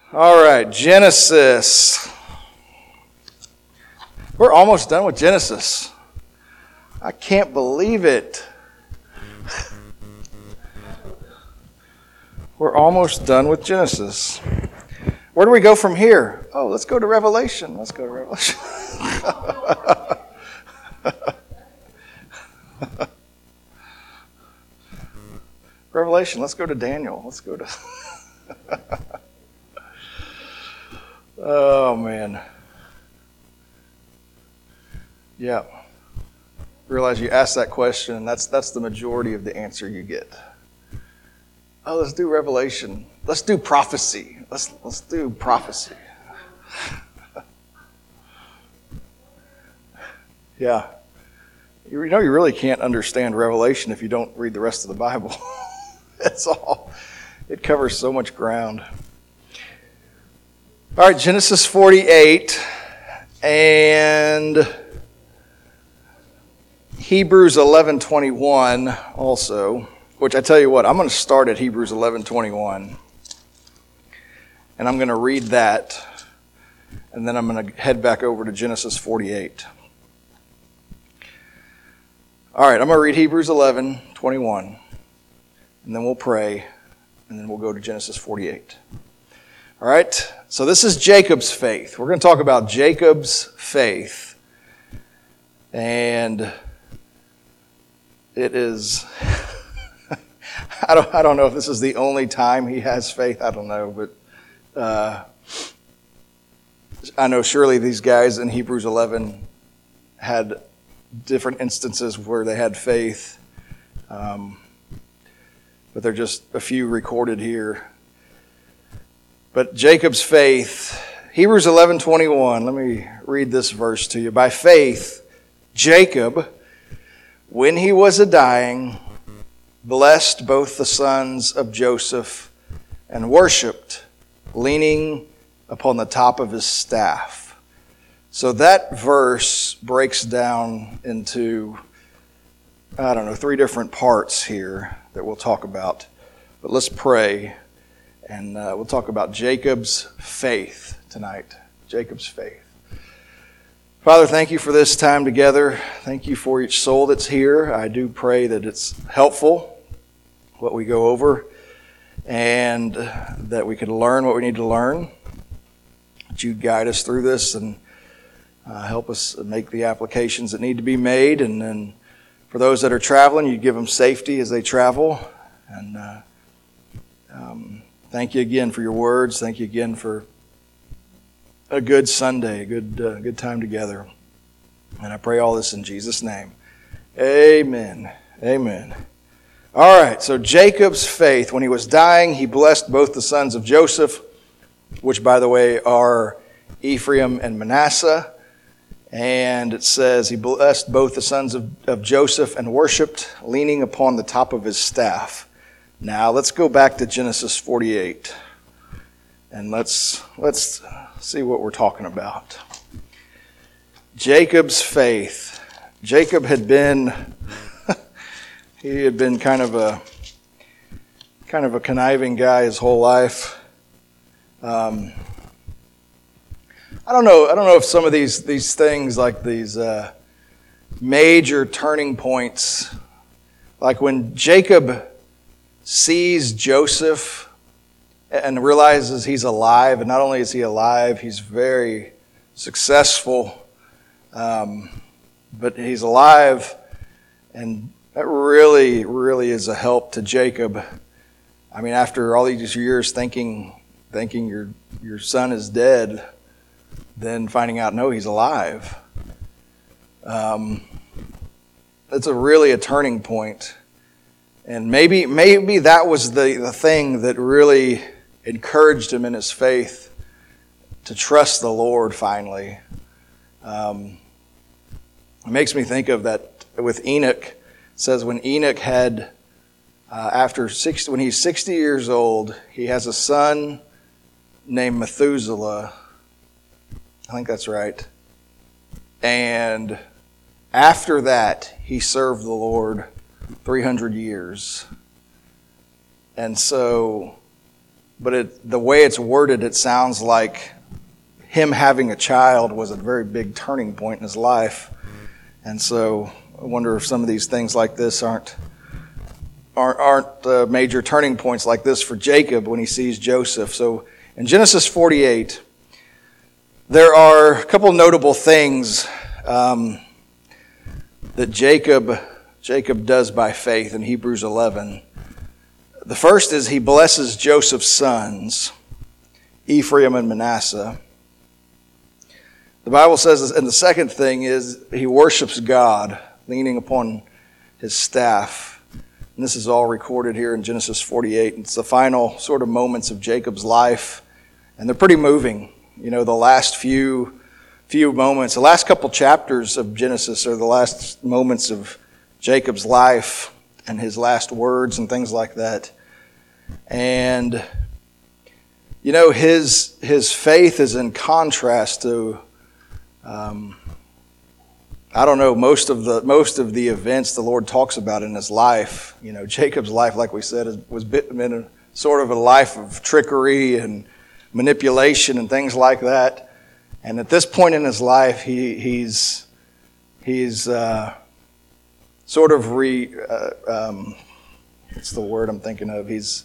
All right, Genesis. We're almost done with Genesis. I can't believe it. We're almost done with Genesis. Where do we go from here? Oh, let's go to Revelation. Revelation, let's go to Daniel. Let's go to... Oh, man. Yeah. Realize you asked that question, and that's the majority of the answer you get. Oh, let's do Revelation. Let's do prophecy. Let's do prophecy. Yeah. You know you really can't understand Revelation if you don't read the rest of the Bible. That's all. It covers so much ground. All right, Genesis 48 and Hebrews 11:21 also, which I tell you what, I'm going to start at Hebrews 11:21, and I'm going to read that, and then I'm going to head back over to Genesis 48. All right, I'm going to read Hebrews 11:21, and then we'll pray, and then we'll go to Genesis 48. All right, so this is Jacob's faith. We're going to talk about Jacob's faith. And it is, I don't know if this is the only time he has faith. I don't know, but I know surely these guys in Hebrews 11 had different instances where they had faith. But there are just a few recorded here. But Jacob's faith, Hebrews 11:21, let me read this verse to you. By faith, Jacob, when he was a-dying, blessed both the sons of Joseph and worshipped, leaning upon the top of his staff. So that verse breaks down into, 3 different parts here that we'll talk about. But let's pray. And we'll talk about Jacob's faith tonight. Jacob's faith. Father, thank you for this time together. Thank you for each soul that's here. I do pray that it's helpful, what we go over, and that we can learn what we need to learn. That you'd guide us through this and help us make the applications that need to be made. And then for those that are traveling, you'd give them safety as they travel. And thank you again for your words. Thank you again for a good Sunday, a good time together. And I pray all this in Jesus' name. Amen. Amen. All right, so Jacob's faith. When he was dying, he blessed both the sons of Joseph, which, by the way, are Ephraim and Manasseh. And it says he blessed both the sons of Joseph and worshipped, leaning upon the top of his staff. Now, let's go back to Genesis 48, and let's see what we're talking about. Jacob's faith. Jacob had been, he had been kind of a conniving guy his whole life. I don't know if some of these things, like these major turning points, like when Jacob sees Joseph and realizes he's alive, and not only is he alive, he's very successful, but he's alive, and that really, really is a help to Jacob. I mean, after all these years thinking your son is dead, then finding out, no, he's alive. It's really a turning point. And maybe that was the thing that really encouraged him in his faith to trust the Lord finally. It makes me think of that with Enoch. It says when Enoch had, when he's 60 years old, he has a son named Methuselah. I think that's right. And after that, he served the Lord 300 years. And so but the way it's worded, it sounds like him having a child was a very big turning point in his life. And so I wonder if some of these things like this aren't major turning points like this for Jacob when he sees Joseph. So in Genesis 48, there are a couple notable things that Jacob does by faith in Hebrews 11. The first is he blesses Joseph's sons, Ephraim and Manasseh. The Bible says, and the second thing is he worships God, leaning upon his staff. And this is all recorded here in Genesis 48. It's the final sort of moments of Jacob's life, and they're pretty moving. You know, the last few moments, the last couple chapters of Genesis are the last moments of Jacob's life and his last words and things like that. And, you know, his faith is in contrast to, most of the events the Lord talks about in his life. You know, Jacob's life, like we said, was been a sort of a life of trickery and manipulation and things like that. And at this point in his life, he's sort of what's the word I'm thinking of? He's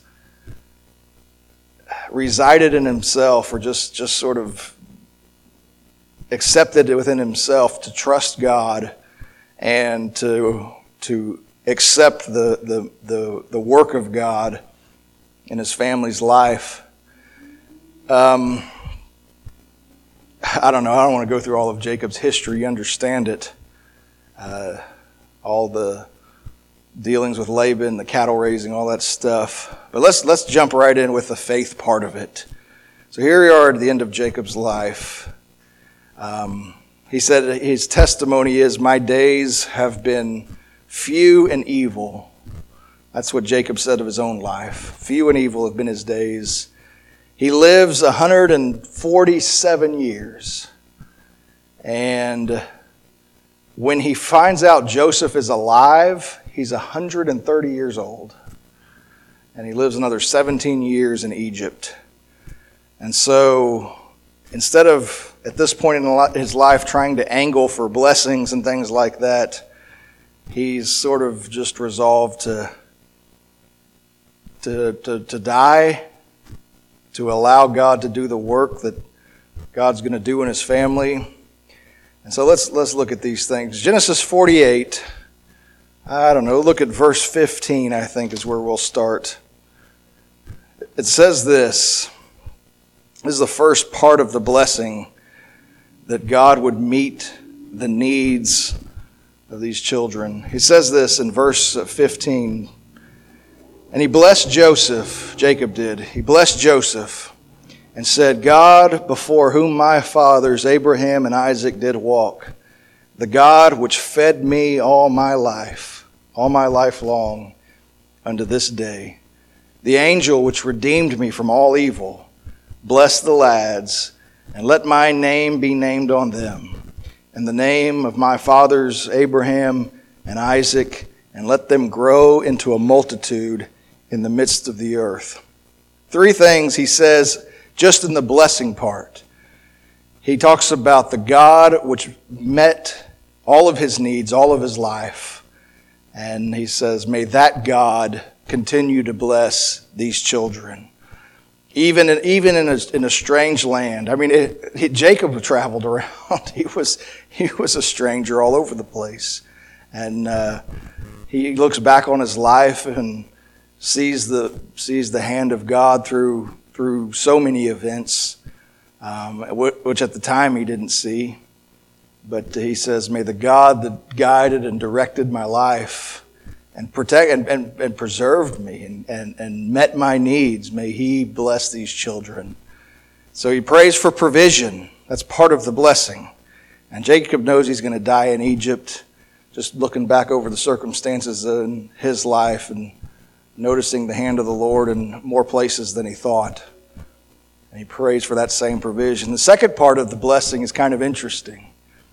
resided in himself, or just sort of accepted it within himself to trust God and to accept the work of God in his family's life. I don't know. I don't want to go through all of Jacob's history. You understand it. All the dealings with Laban, the cattle raising, all that stuff. But let's jump right in with the faith part of it. So here we are at the end of Jacob's life. He said his testimony is, "My days have been few and evil." That's what Jacob said of his own life. Few and evil have been his days. He lives 147 years. And when he finds out Joseph is alive, he's 130 years old. And he lives another 17 years in Egypt. And so instead of, at this point in his life, trying to angle for blessings and things like that, he's sort of just resolved to die, to allow God to do the work that God's going to do in his family. And so let's look at these things. Genesis 48, look at verse 15, I think, is where we'll start. It says this. This is the first part of the blessing, that God would meet the needs of these children. He says this in verse 15. And he blessed Joseph, Jacob did. He blessed Joseph and said, "God, before whom my fathers Abraham and Isaac did walk, the God which fed me all my life long unto this day, the angel which redeemed me from all evil, bless the lads, and let my name be named on them, and the name of my fathers Abraham and Isaac, and let them grow into a multitude in the midst of the earth." Three things he says just in the blessing part. He talks about the God which met all of his needs, all of his life. And he says, may that God continue to bless these children. Even in a strange land. I mean, Jacob traveled around. He was a stranger all over the place. And he looks back on his life and sees the hand of God through so many events, which at the time he didn't see. But he says, may the God that guided and directed my life and protect and preserved me and met my needs, may he bless these children. So he prays for provision. That's part of the blessing. And Jacob knows he's going to die in Egypt, just looking back over the circumstances in his life and noticing the hand of the Lord in more places than he thought. And he prays for that same provision. The second part of the blessing is kind of interesting.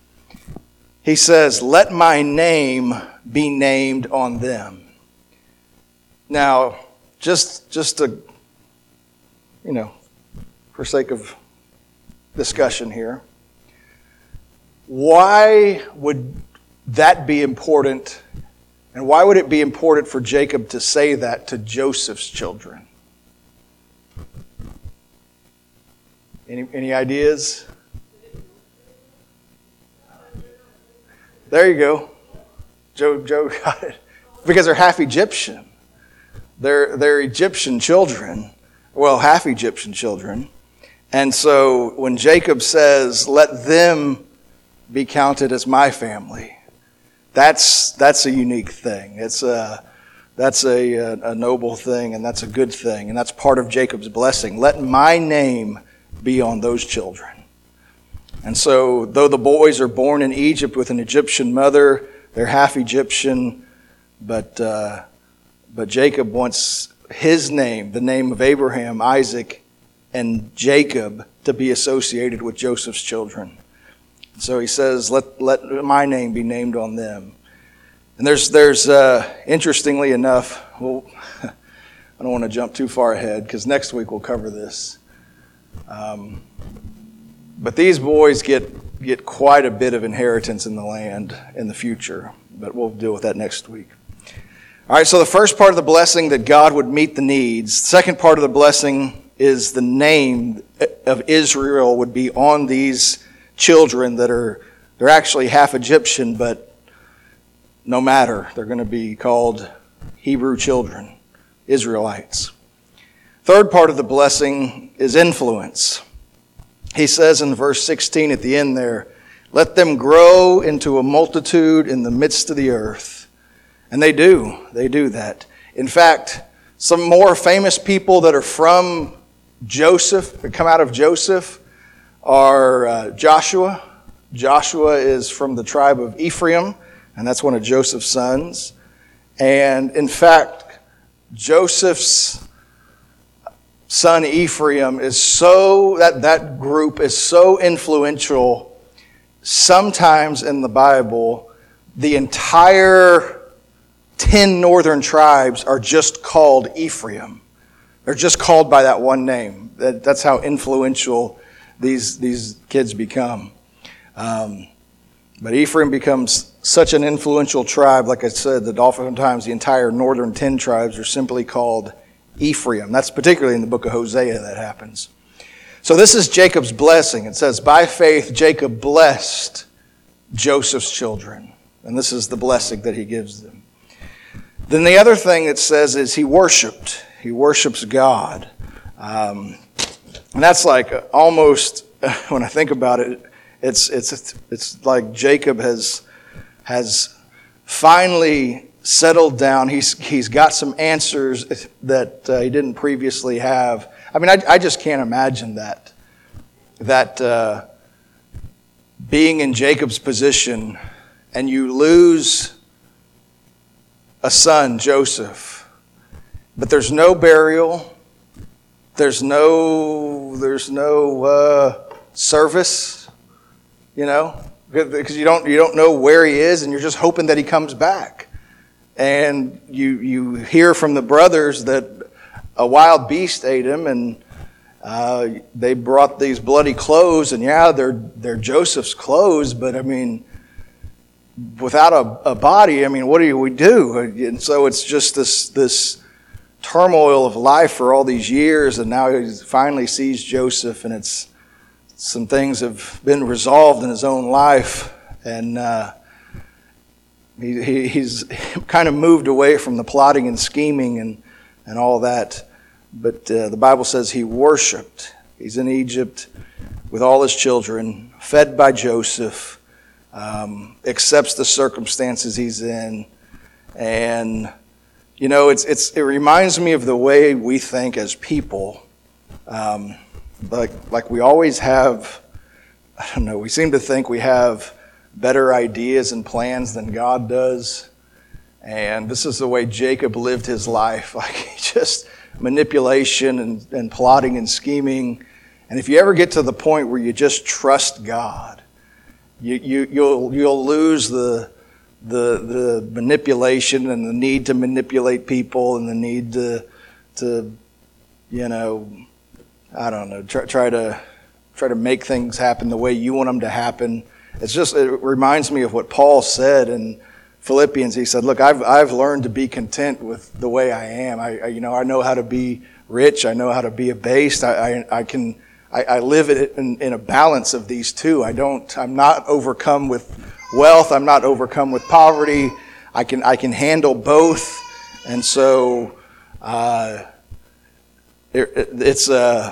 He says, let my name be named on them. Now, just to for sake of discussion here, why would that be important? And why would it be important for Jacob to say that to Joseph's children? Any ideas? There you go. Joe got it. Because they're half Egyptian. They're Egyptian children. Well, half Egyptian children. And so when Jacob says, let them be counted as my family, that's a unique thing. That's a noble thing, and that's a good thing. And that's part of Jacob's blessing. Let my name be on those children. And so, though the boys are born in Egypt with an Egyptian mother, they're half Egyptian, but Jacob wants his name, the name of Abraham, Isaac, and Jacob, to be associated with Joseph's children. So he says, let my name be named on them. And there's interestingly enough, well, I don't want to jump too far ahead because next week we'll cover this. But these boys get quite a bit of inheritance in the land in the future. But we'll deal with that next week. All right, so the first part of the blessing, that God would meet the needs. The second part of the blessing is the name of Israel would be on these children they're actually half Egyptian, but no matter. They're going to be called Hebrew children, Israelites. Third part of the blessing is influence. He says in verse 16 at the end there, let them grow into a multitude in the midst of the earth. And they do that. In fact, some more famous people that are from Joseph, that come out of Joseph, are Joshua. Joshua is from the tribe of Ephraim, and that's one of Joseph's sons. And in fact, Joseph's son Ephraim is that group is so influential. Sometimes in the Bible, the entire 10 northern tribes are just called Ephraim. They're just called by that one name. That's how influential these kids become. But Ephraim becomes such an influential tribe, like I said, that oftentimes the entire northern 10 tribes are simply called Ephraim. That's particularly in the book of Hosea that happens. So this is Jacob's blessing. It says, by faith, Jacob blessed Joseph's children. And this is the blessing that he gives them. Then the other thing it says is he worshiped. He worships God. And that's like almost, when I think about it, it's like Jacob has finally settled down. He's got some answers that he didn't previously have. I mean, I just can't imagine that being in Jacob's position and you lose a son, Joseph, but there's no burial, there's no service, because you don't know where he is, and you're just hoping that he comes back. And you hear from the brothers that a wild beast ate him, and they brought these bloody clothes, and they're Joseph's clothes, but I mean, without a body, I mean, what do we do? And so it's just this turmoil of life for all these years, and now he finally sees Joseph, and some things have been resolved in his own life, and he's kind of moved away from the plotting and scheming and all that. But the Bible says he worshiped. He's in Egypt with all his children, fed by Joseph, accepts the circumstances he's in. And, it reminds me of the way we think as people. Like we always have, I don't know, we seem to think we have better ideas and plans than God does. And this is the way Jacob lived his life. Like he just manipulation and plotting and scheming. And if you ever get to the point where you just trust God, you'll lose the manipulation and the need to manipulate people and the need to I don't know, try to make things happen the way you want them to happen. It reminds me of what Paul said in Philippians. He said, look, I've learned to be content with the way I am. I know how to be rich. I know how to be abased. I live in a balance of these two. I'm not overcome with wealth. I'm not overcome with poverty. I can handle both. And so, it's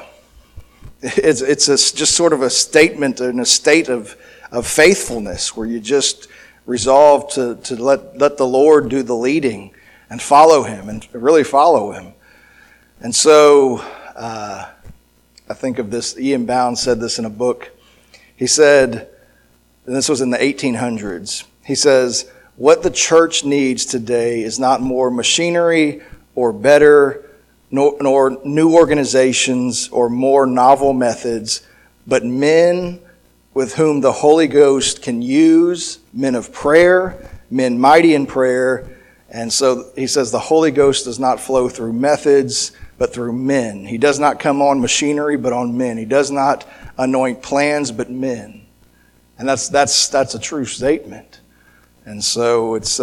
just sort of a statement and a state of faithfulness where you just resolve to let the Lord do the leading and follow Him and really follow Him. And so I think of this, Ian Bound said this in a book. He said, and this was in the 1800s, he says, what the church needs today is not more machinery or better nor new organizations or more novel methods, but men with whom the Holy Ghost can use, men of prayer, men mighty in prayer. And so he says the Holy Ghost does not flow through methods, but through men. He does not come on machinery, but on men. He does not anoint plans, but men. And that's a true statement. And so it's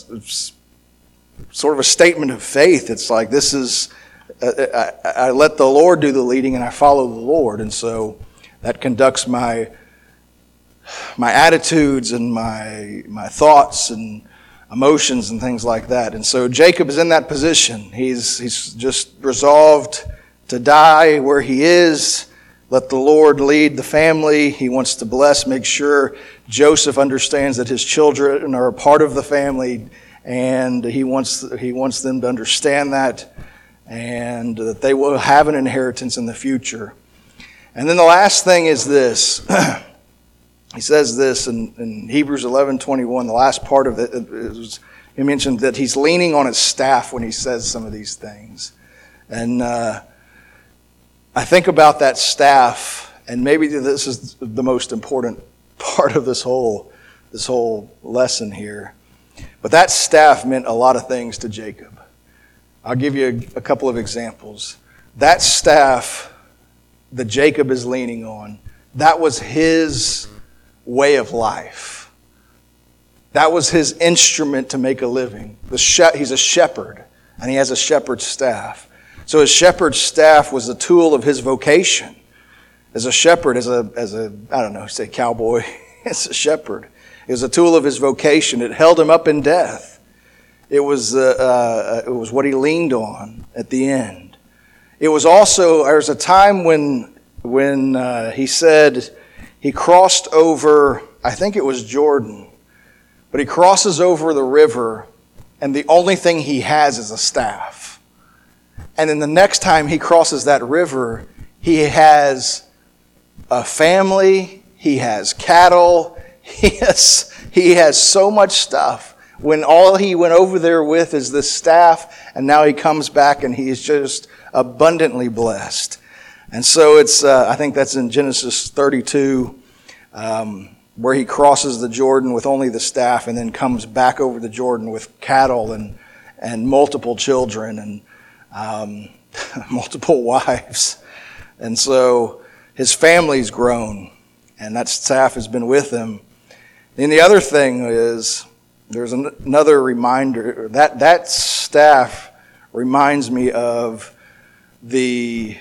sort of a statement of faith. It's like this is, I let the Lord do the leading and I follow the Lord. And so that conducts my attitudes and my thoughts and emotions and things like that. And so Jacob is in that position. He's just resolved to die where he is. Let the Lord lead the family. He wants to bless, make sure Joseph understands that his children are a part of the family, and he wants them to understand that, and that they will have an inheritance in the future. And then the last thing is this. He says this in Hebrews 11:21, the last part of it, he mentioned that he's leaning on his staff when he says some of these things. And I think about that staff, and maybe this is the most important part of this whole lesson here. But that staff meant a lot of things to Jacob. I'll give you a couple of examples. That staff that Jacob is leaning on, that was his way of life. That was his instrument to make a living. He's a shepherd, and he has a shepherd's staff. So his shepherd's staff was a tool of his vocation. As a shepherd, as a I don't know, say cowboy, as a shepherd. It was a tool of his vocation. It held him up in death. It was what he leaned on at the end. It was also, there was a time when he said he crossed over, I think it was Jordan, but he crosses over the river, and the only thing he has is a staff. And then the next time he crosses that river, he has a family, he has cattle, he has so much stuff. When all he went over there with is this staff, and now he comes back and he is just abundantly blessed. And so it's, I think that's in Genesis 32, where he crosses the Jordan with only the staff and then comes back over the Jordan with cattle and multiple children and multiple wives. And so his family's grown, and that staff has been with him. And the other thing is, there's another reminder, that staff reminds me of the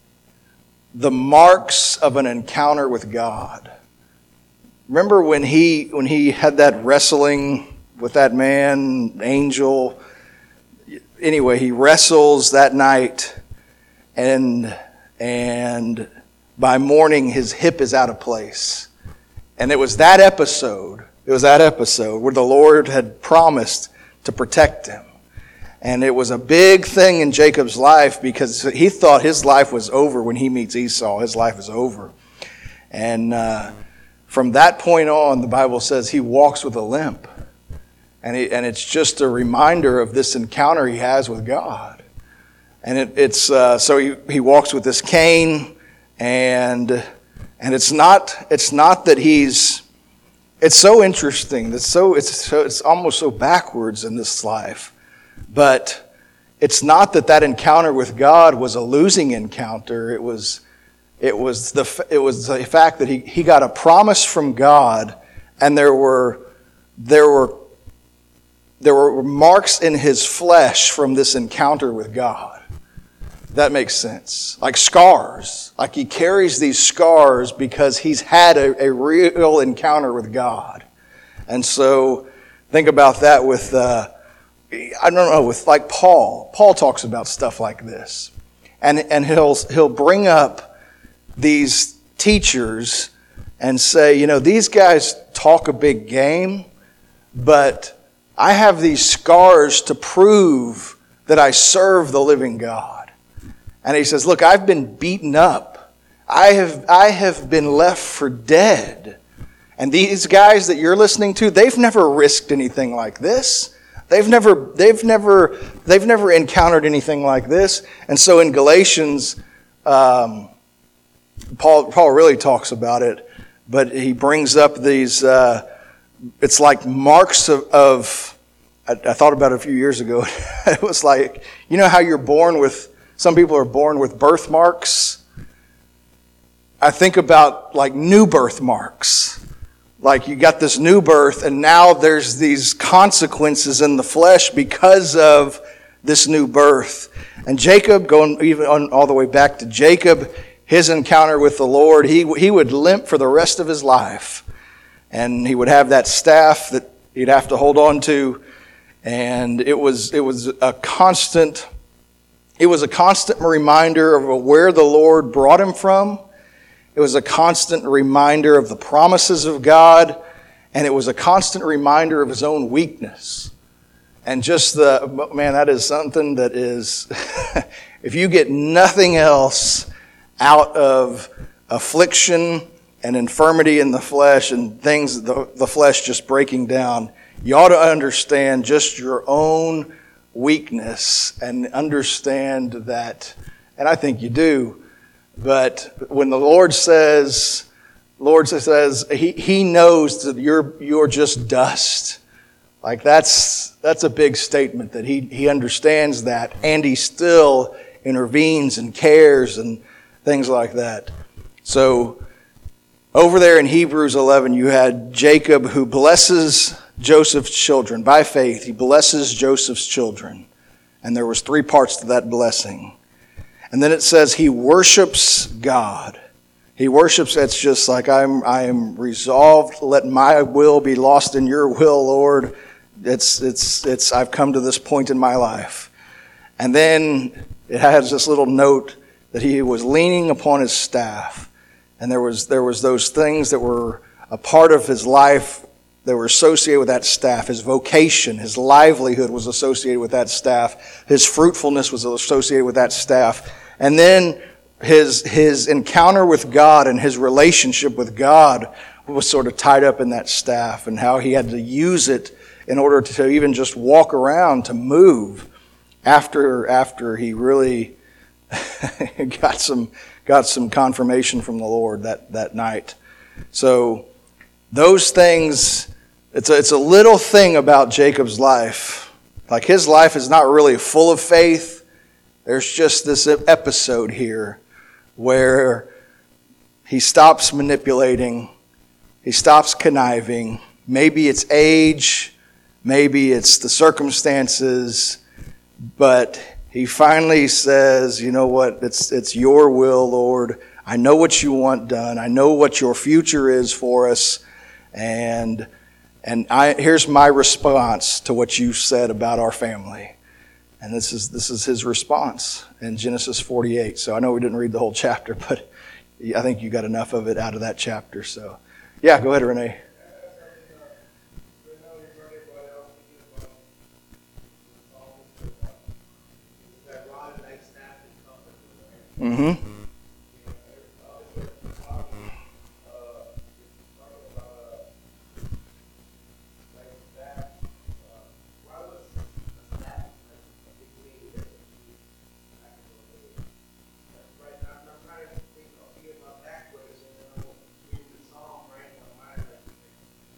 marks of an encounter with God. Remember when he had that wrestling with that man, angel? Anyway, he wrestles that night, and by morning his hip is out of place. And it was that episode where the Lord had promised to protect him. And it was a big thing in Jacob's life because he thought his life was over when he meets Esau. His life is over. And from that point on, the Bible says he walks with a limp. And it's just a reminder of this encounter he has with God. And so he walks with this cane, and it's not that he's. It's so interesting. It's almost so backwards in this life, but it's not that encounter with God was a losing encounter. It was the fact that he got a promise from God, and there were marks in his flesh from this encounter with God. That makes sense. Like scars. Like he carries these scars because he's had a real encounter with God. And so think about that with, with like Paul. Paul talks about stuff like this. And he'll bring up these teachers and say, these guys talk a big game, but I have these scars to prove that I serve the living God. And he says, look, I've been beaten up. I have been left for dead. And these guys that you're listening to, they've never risked anything like this. They've never encountered anything like this. And so in Galatians, Paul really talks about it, but he brings up these, it's like marks of I thought about it a few years ago. It was like, how you're born with, some people are born with birthmarks. I think about like new birthmarks. Like you got this new birth, and now there's these consequences in the flesh because of this new birth. And Jacob, going even all the way back to Jacob, his encounter with the Lord, he would limp for the rest of his life. And he would have that staff that he'd have to hold on to. And it was a constant reminder of where the Lord brought him from. It was a constant reminder of the promises of God, and it was a constant reminder of his own weakness. And that is something that is, if you get nothing else out of affliction and infirmity in the flesh and things, the flesh just breaking down, you ought to understand just your own weakness and understand that, and I think you do. But when the Lord says He knows that you're just dust. Like that's a big statement that He understands that, and He still intervenes and cares and things like that. So over there in Hebrews 11, you had Jacob who blesses Joseph's children. By faith, he blesses Joseph's children. And there was 3 parts to that blessing. And then it says he worships God. He worships, it's just like I am resolved, let my will be lost in your will, Lord. It's I've come to this point in my life. And then it has this little note that he was leaning upon his staff. And there was those things that were a part of his life that were associated with that staff. His vocation, his livelihood was associated with that staff. His fruitfulness was associated with that staff. And then his encounter with God and his relationship with God was sort of tied up in that staff, and how he had to use it in order to even just walk around, to move after he really got some confirmation from the Lord that night. So those things, it's a little thing about Jacob's life. Like his life is not really full of faith. There's just this episode here where he stops manipulating, he stops conniving. Maybe it's age, maybe it's the circumstances, but he finally says, you know what, it's your will, Lord. I know what you want done. I know what your future is for us. And here's my response to what you said about our family. And this is his response in Genesis 48. So I know we didn't read the whole chapter, but I think you got enough of it out of that chapter. So yeah, go ahead, Renee. Mm-hmm.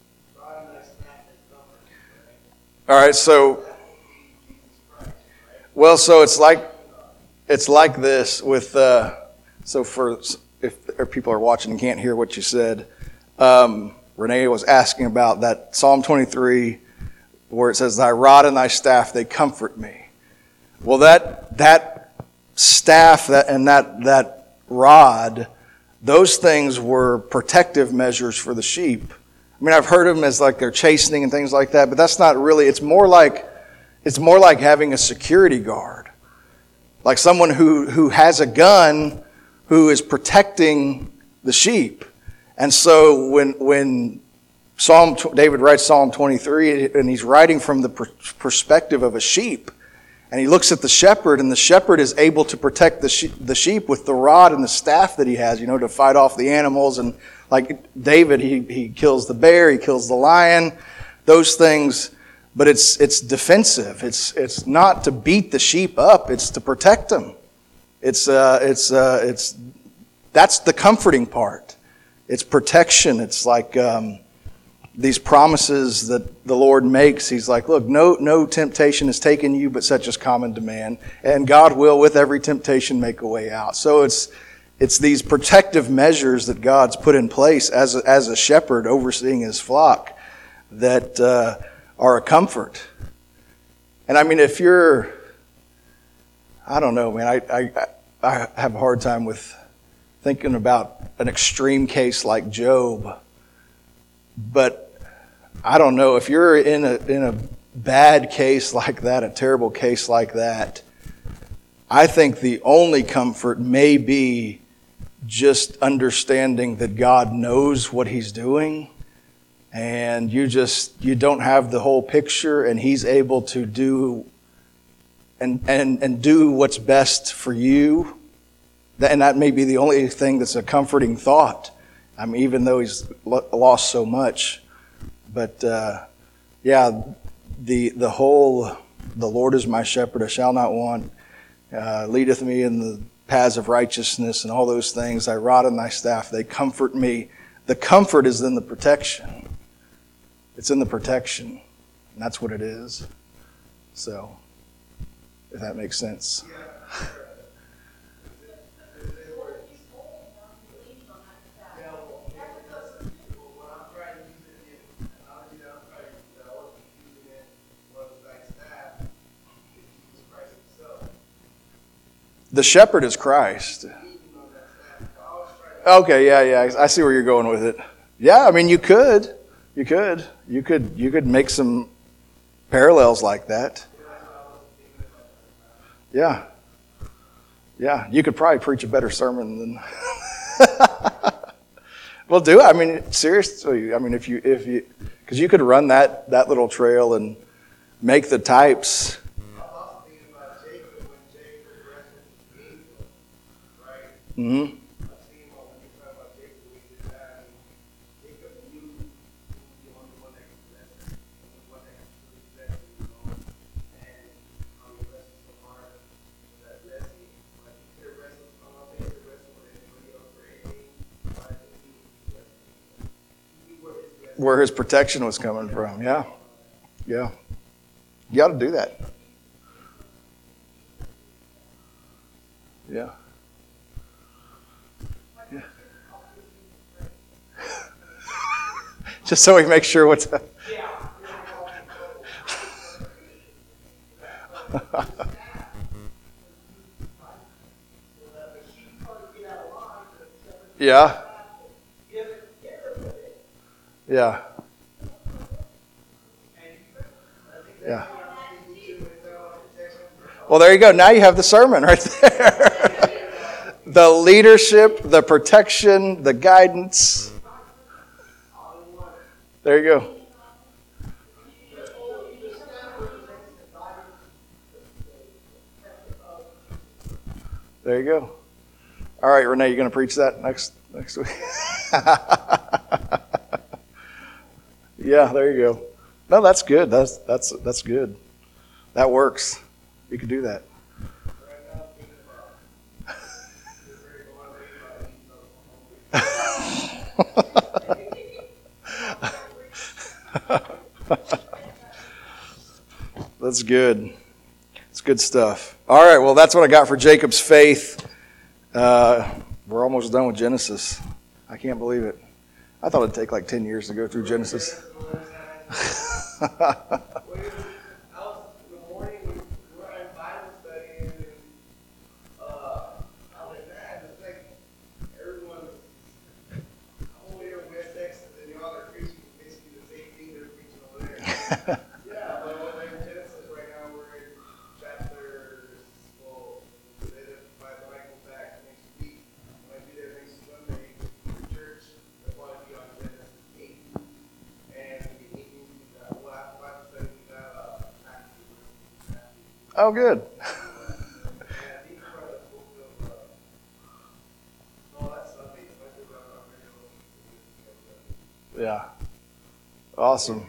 All right, so Well, so it's like this with so for if people are watching and can't hear what you said, Renee was asking about that Psalm 23 where it says, "Thy rod and thy staff they comfort me." Well, that staff that rod, those things were protective measures for the sheep. I mean, I've heard of them as like they're chastening and things like that, but that's not really. It's more like having a security guard. Like someone who has a gun who is protecting the sheep. And so when David writes Psalm 23, and he's writing from the perspective of a sheep, and he looks at the shepherd, and the shepherd is able to protect the sheep with the rod and the staff that he has, to fight off the animals. And like David, he kills the bear, he kills the lion, those things. But it's defensive. It's not to beat the sheep up. It's to protect them. That's the comforting part. It's protection. It's like these promises that the Lord makes. He's like, look, no temptation has taken you, but such as common to man, and God will with every temptation make a way out. So it's these protective measures that God's put in place as a shepherd overseeing his flock that are a comfort. And I mean, if you're, I don't know, man, I have a hard time with thinking about an extreme case like Job. But I don't know, if you're in a bad case like that, a terrible case like that, I think the only comfort may be just understanding that God knows what he's doing. And you don't have the whole picture, and he's able to do and do what's best for you. And that may be the only thing that's a comforting thought. I mean, even though he's lost so much. But the Lord is my shepherd, I shall not want. Leadeth me in the paths of righteousness, and all those things. Thy rod and thy staff, they comfort me. The comfort is in the protection. It's in the protection. And that's what it is. So, if that makes sense. The shepherd is Christ. Okay, yeah. I see where you're going with it. Yeah, I mean, you could make some parallels like that. Yeah. You could probably preach a better sermon than. Well, do it. I mean, seriously. I mean, if you, because you could run that little trail and make the types. Mm-hmm. Where his protection was coming from. Yeah. You ought to do that. Yeah. Just so we make sure what's up. Yeah. Yeah. Yeah. Well, there you go. Now you have the sermon right there. The leadership, the protection, the guidance. There you go. There you go. All right, Renee, you going to preach that next week? Yeah, there you go. No, that's good. That's good. That works. You can do that. That's good. It's good. good stuff. All right, well, that's what I got for Jacob's faith. We're almost done with Genesis. I can't believe it. I thought it'd take like 10 years to go through Genesis. Yeah, but we're in Genesis right now. We're in chapter, well, by the Michael back next week. When I be there next Sunday for church, I want to be on Genesis 8. And we'll have Bible study afterwards. Oh, good. Yeah. Awesome.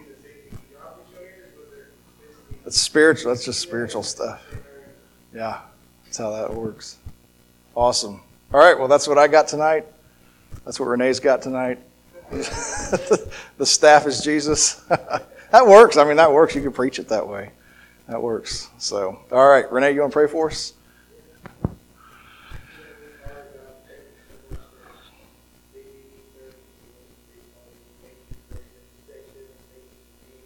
That's spiritual. That's just spiritual stuff. Yeah. That's how that works. Awesome. All right. Well, that's what I got tonight. That's what Renee's got tonight. The staff is Jesus. That works. I mean, that works. You can preach it that way. That works. So, all right. Renee, you want to pray for us?